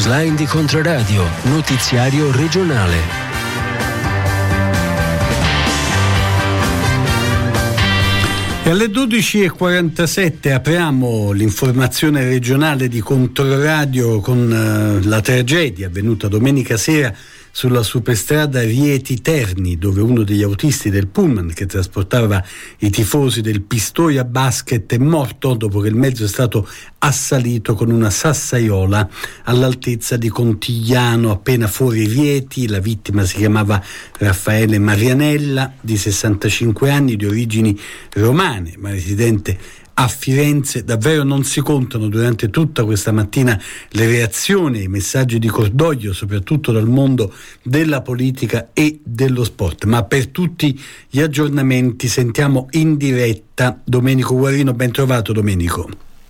newsline di Controradio, notiziario regionale. E alle 12:47 apriamo l'informazione regionale di Controradio con la tragedia avvenuta domenica sera sulla superstrada Rieti-Terni, dove uno degli autisti del pullman che trasportava i tifosi del Pistoia Basket è morto dopo che il mezzo è stato assalito con una sassaiola all'altezza di Contigliano, appena fuori Rieti. La vittima si chiamava Raffaele Marianella, di 65 anni, di origini romane, ma residente a Firenze. Davvero non si contano durante tutta questa mattina le reazioni e i messaggi di cordoglio, soprattutto dal mondo della politica e dello sport. Ma per tutti gli aggiornamenti sentiamo in diretta Domenico Guarino. Ben trovato, Domenico.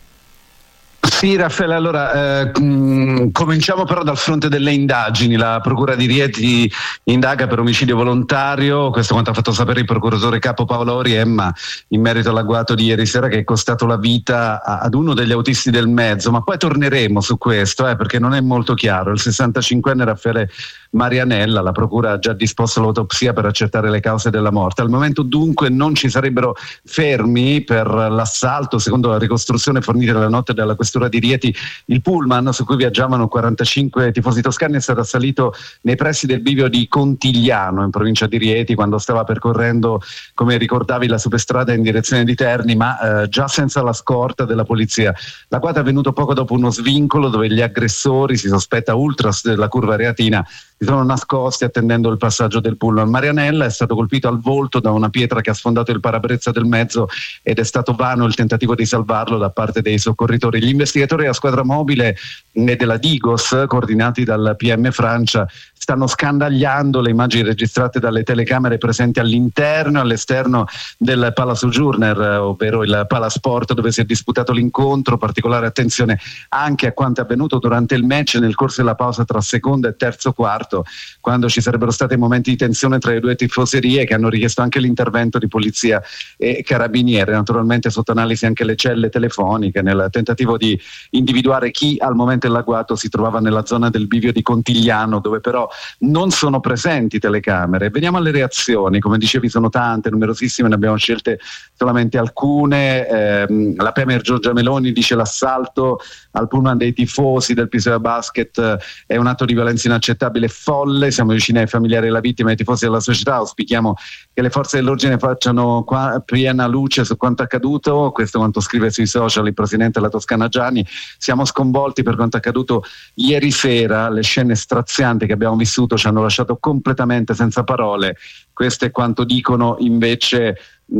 Sì, Raffaele, allora cominciamo però dal fronte delle indagini. La Procura di Rieti indaga per omicidio volontario, questo quanto ha fatto sapere il procuratore capo Paolo Oriemma in merito all'agguato di ieri sera che è costato la vita ad uno degli autisti del mezzo, ma poi torneremo su questo perché non è molto chiaro. Il 65enne Raffaele Marianella, la Procura ha già disposto l'autopsia per accertare le cause della morte. Al momento dunque non ci sarebbero fermi per l'assalto. Secondo la ricostruzione fornita dalla notte dalla questura di Rieti, il pullman su cui viaggiavano 45 tifosi toscani è stato assalito nei pressi del bivio di Contigliano in provincia di Rieti quando stava percorrendo, come ricordavi, la superstrada in direzione di Terni, ma già senza la scorta della polizia. L'agguato è avvenuto poco dopo uno svincolo dove gli aggressori, si sospetta ultras della curva reatina, si sono nascosti attendendo il passaggio del pullman. Marianella è stato colpito al volto da una pietra che ha sfondato il parabrezza del mezzo ed è stato vano il tentativo di salvarlo da parte dei soccorritori. Gli investigatori della squadra mobile e della Digos, coordinati dal PM Francia, stanno scandagliando le immagini registrate dalle telecamere presenti all'interno e all'esterno del Palazzo Journer, ovvero il Palasport dove si è disputato l'incontro. Particolare attenzione anche a quanto è avvenuto durante il match nel corso della pausa tra secondo e terzo quarto, quando ci sarebbero stati momenti di tensione tra le due tifoserie che hanno richiesto anche l'intervento di polizia e carabinieri. Naturalmente sotto analisi anche le celle telefoniche nel tentativo di individuare chi al momento dell'agguato si trovava nella zona del bivio di Contigliano, dove però non sono presenti telecamere. Veniamo alle reazioni. Come dicevi, sono tante, numerosissime, ne abbiamo scelte solamente alcune. La Premier Giorgia Meloni dice: l'assalto al pullman dei tifosi del Pistoia Basket è un atto di violenza inaccettabile e folle. Siamo vicini ai familiari della vittima e ai tifosi della società. Auspichiamo che le forze dell'ordine facciano piena luce su quanto accaduto. Questo quanto scrive sui social il presidente della Toscana Gianni. Siamo sconvolti per quanto accaduto ieri sera. Le scene strazianti che abbiamo vissuto ci hanno lasciato completamente senza parole. Questo è quanto dicono invece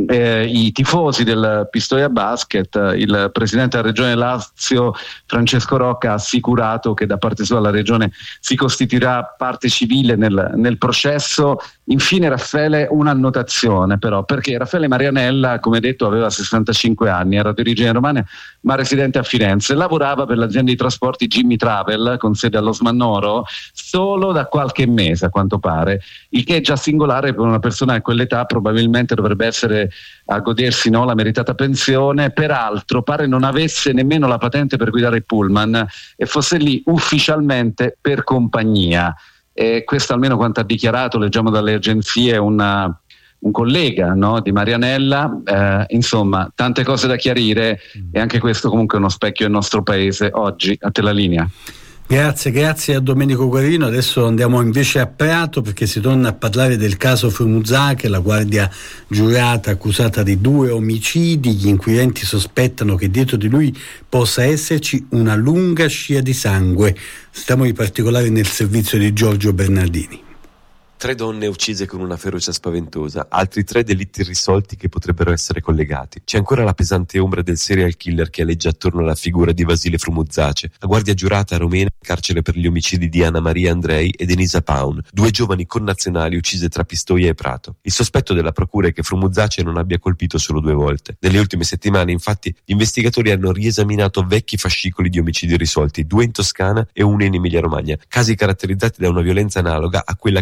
i tifosi del Pistoia Basket. Il presidente della regione Lazio Francesco Rocca ha assicurato che da parte sua la regione si costituirà parte civile nel processo. Infine, Raffaele, un'annotazione però, perché Raffaele Marianella, come detto, aveva 65 anni, era di origine romana ma residente a Firenze, lavorava per l'azienda di trasporti Jimmy Travel con sede allo Smannoro solo da qualche mese a quanto pare, il che è già singolare per una persona a quell'età. Probabilmente dovrebbe essere a godersi la meritata pensione. Peraltro pare non avesse nemmeno la patente per guidare il pullman e fosse lì ufficialmente per compagnia. E questo almeno quanto ha dichiarato, leggiamo dalle agenzie, un collega di Marianella. Insomma, tante cose da chiarire e anche questo comunque è uno specchio del nostro paese oggi. A te la linea. Grazie a Domenico Guarino. Adesso andiamo invece a Prato perché si torna a parlare del caso Frumuzzache, la guardia giurata accusata di 2 omicidi. Gli inquirenti sospettano che dietro di lui possa esserci una lunga scia di sangue. Stiamo in particolare nel servizio di Giorgio Bernardini. 3 donne uccise con una ferocia spaventosa, altri 3 delitti irrisolti che potrebbero essere collegati. C'è ancora la pesante ombra del serial killer che aleggia attorno alla figura di Vasile Frumuzzace, la guardia giurata romena in carcere per gli omicidi di Anna Maria Andrei ed Elisa Paun, 2 giovani connazionali uccise tra Pistoia e Prato. Il sospetto della procura è che Frumuzzace non abbia colpito solo 2 volte. Nelle ultime settimane, infatti, gli investigatori hanno riesaminato vecchi fascicoli di omicidi irrisolti, 2 in Toscana e 1 in Emilia Romagna, casi caratterizzati da una violenza analoga a quella che ha segnato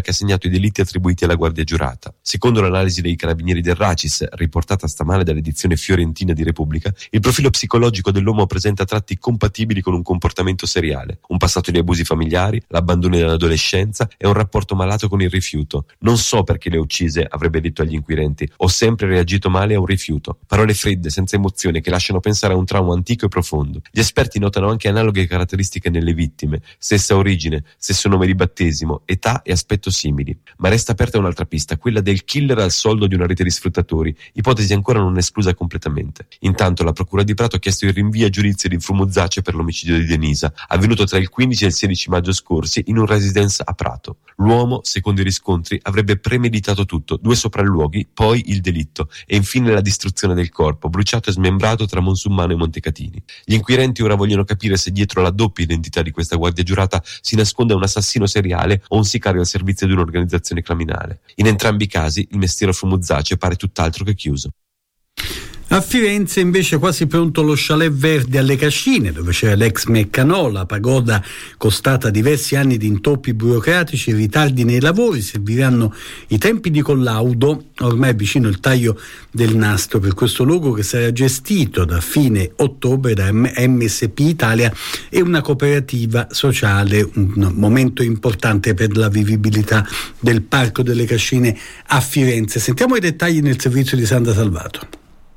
i delitti attribuiti alla guardia giurata. Secondo l'analisi dei carabinieri del Racis, riportata stamane dall'edizione fiorentina di Repubblica, il profilo psicologico dell'uomo presenta tratti compatibili con un comportamento seriale, un passato di abusi familiari, l'abbandono nell'adolescenza e un rapporto malato con il rifiuto. Non so perché le ho uccise, avrebbe detto agli inquirenti. Ho sempre reagito male a un rifiuto. Parole fredde, senza emozione, che lasciano pensare a un trauma antico e profondo. Gli esperti notano anche analoghe caratteristiche nelle vittime, stessa origine, stesso nome di battesimo, età e aspetto simili. Ma resta aperta un'altra pista, quella del killer al soldo di una rete di sfruttatori, ipotesi ancora non esclusa completamente. Intanto la procura di Prato ha chiesto il rinvio a giudizio di Frumuzzace per l'omicidio di Denisa, avvenuto tra il 15 e il 16 maggio scorsi in un residence a Prato. L'uomo, secondo i riscontri, avrebbe premeditato tutto, 2 sopralluoghi, poi il delitto e infine la distruzione del corpo, bruciato e smembrato tra Monsummano e Montecatini. Gli inquirenti ora vogliono capire se dietro la doppia identità di questa guardia giurata si nasconde un assassino seriale o un sicario al servizio di un'organizzazione criminale. In entrambi i casi il mestiere Frumuzzace pare tutt'altro che chiuso. A Firenze invece quasi pronto lo chalet verde alle Cascine, dove c'era l'ex Meccanò, la pagoda costata diversi anni di intoppi burocratici e ritardi nei lavori. Serviranno i tempi di collaudo, ormai vicino il taglio del nastro per questo luogo che sarà gestito da fine ottobre da MSP Italia e una cooperativa sociale, un momento importante per la vivibilità del Parco delle Cascine a Firenze. Sentiamo i dettagli nel servizio di Sandra Salvato.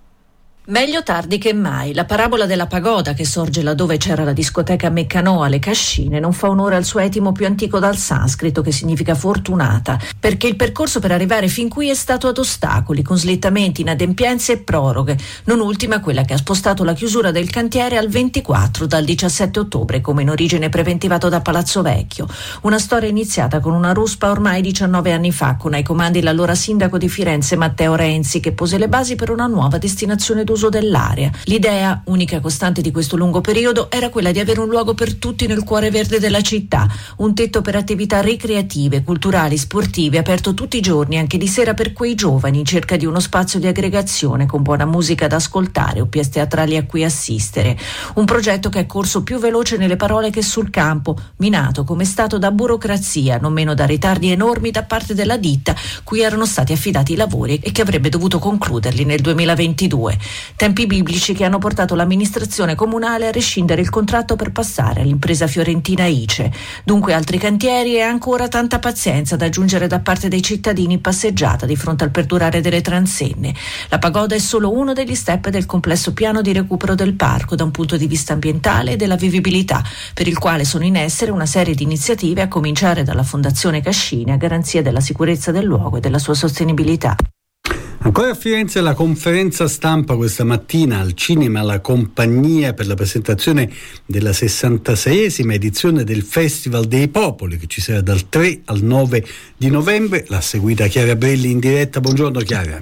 Meglio tardi che mai. La parabola della pagoda che sorge laddove c'era la discoteca Meccanò alle Cascine non fa onore al suo etimo più antico dal sanscrito, che significa fortunata, perché il percorso per arrivare fin qui è stato ad ostacoli, con slittamenti, inadempienze e proroghe, non ultima quella che ha spostato la chiusura del cantiere al 24 dal 17 ottobre, come in origine preventivato da Palazzo Vecchio. Una storia iniziata con una ruspa ormai 19 anni fa, con ai comandi l'allora sindaco di Firenze Matteo Renzi, che pose le basi per una nuova destinazione d'uso dell'area. L'idea, unica costante di questo lungo periodo, era quella di avere un luogo per tutti nel cuore verde della città, un tetto per attività ricreative, culturali, sportive, aperto tutti i giorni, anche di sera, per quei giovani in cerca di uno spazio di aggregazione con buona musica da ascoltare o pièce teatrali a cui assistere. Un progetto che è corso più veloce nelle parole che sul campo, minato come stato da burocrazia, non meno da ritardi enormi da parte della ditta cui erano stati affidati i lavori e che avrebbe dovuto concluderli nel 2022. Tempi biblici che hanno portato l'amministrazione comunale a rescindere il contratto per passare all'impresa fiorentina ICE. Dunque altri cantieri e ancora tanta pazienza da aggiungere da parte dei cittadini in passeggiata di fronte al perdurare delle transenne. La pagoda è solo uno degli step del complesso piano di recupero del parco da un punto di vista ambientale e della vivibilità, per il quale sono in essere una serie di iniziative a cominciare dalla Fondazione Cascine a garanzia della sicurezza del luogo e della sua sostenibilità. Ancora a Firenze la conferenza stampa questa mattina al cinema La Compagnia per la presentazione della 66esima edizione del Festival dei Popoli, che ci sarà dal 3 al 9 di novembre. L'ha seguita Chiara Brelli in diretta. Buongiorno Chiara.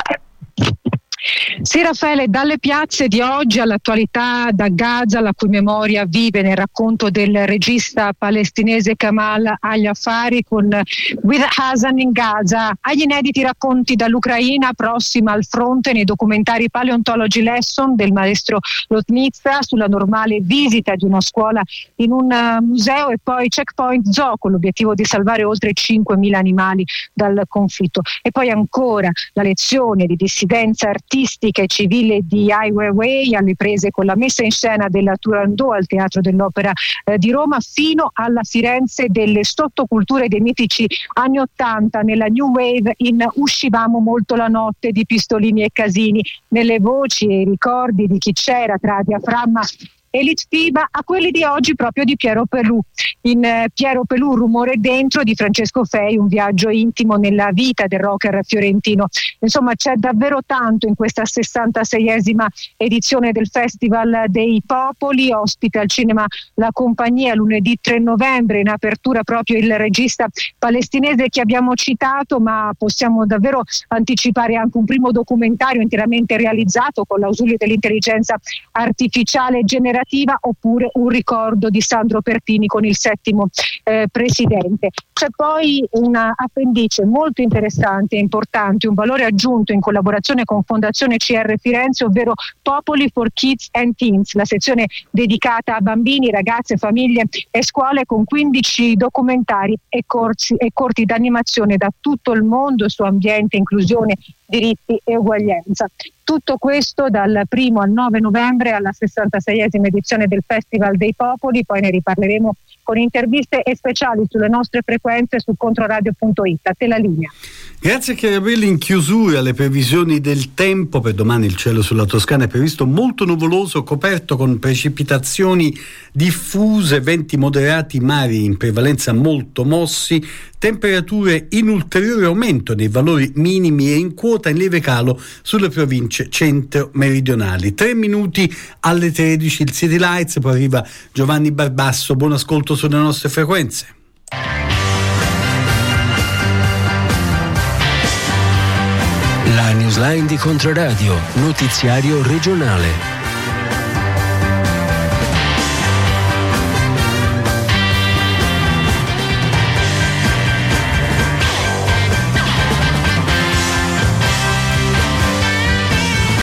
Sì, Raffaele, dalle piazze di oggi all'attualità da Gaza, la cui memoria vive nel racconto del regista palestinese Kamal Al-Jafari, con With Hassan in Gaza, agli inediti racconti dall'Ucraina prossima al fronte nei documentari Paleontology Lesson del maestro Lotnitsa sulla normale visita di una scuola in un museo, e poi Checkpoint Zoo con l'obiettivo di salvare oltre 5.000 animali dal conflitto. E poi ancora la lezione di dissidenza artistica e civile di Ai Weiwei, alle prese con la messa in scena della Turandot al Teatro dell'Opera di Roma, fino alla Firenze delle sottoculture dei mitici anni '80 nella New Wave in Uscivamo molto la notte di Pistolini e Casini, nelle voci e i ricordi di chi c'era tra diaframma e Litfiba, a quelli di oggi proprio di Piero Pelù. In Piero Pelù, Rumore dentro di Francesco Fei, un viaggio intimo nella vita del rocker fiorentino. Insomma, c'è davvero tanto in questa 66esima edizione del Festival dei Popoli. Ospite al cinema La Compagnia lunedì 3 novembre, in apertura proprio il regista palestinese che abbiamo citato, ma possiamo davvero anticipare anche un primo documentario interamente realizzato con l'ausilio dell'intelligenza artificiale generativa commemorativa oppure un ricordo di Sandro Pertini con il 7° presidente. C'è poi una appendice molto interessante e importante, un valore aggiunto in collaborazione con Fondazione CR Firenze, ovvero Popoli for Kids and Teens, la sezione dedicata a bambini, ragazze, famiglie e scuole, con 15 documentari e corti d'animazione da tutto il mondo su ambiente, inclusione, diritti e uguaglianza. Tutto questo dal 1 al 9 novembre alla 66esima edizione del Festival dei Popoli. Poi ne riparleremo con interviste e speciali sulle nostre frequenze su controradio.it. A te la linea. Grazie Chiarabelli. In chiusura le previsioni del tempo. Per domani il cielo sulla Toscana è previsto molto nuvoloso, coperto con precipitazioni diffuse, venti moderati, mari in prevalenza molto mossi, temperature in ulteriore aumento nei valori minimi e in quota in lieve calo sulle province centro-meridionali. 3 minuti alle 13 il City Lights, poi arriva Giovanni Barbasso. Buon ascolto sulle nostre frequenze. La newsline di Controradio, notiziario regionale.